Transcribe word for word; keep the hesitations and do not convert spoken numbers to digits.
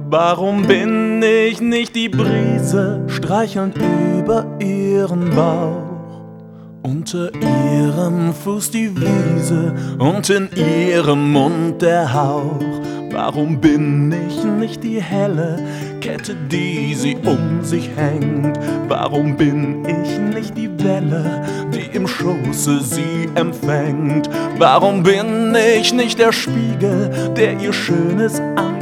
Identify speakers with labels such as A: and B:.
A: Warum bin ich nicht die Brise, streichelnd über ihren Bauch? Unter ihrem Fuß die Wiese und in ihrem Mund der Hauch. Warum bin ich nicht die helle Kette, die sie um sich hängt? Warum bin ich nicht die Welle, die im Schoße sie empfängt? Warum bin ich nicht der Spiegel, der ihr Schönes an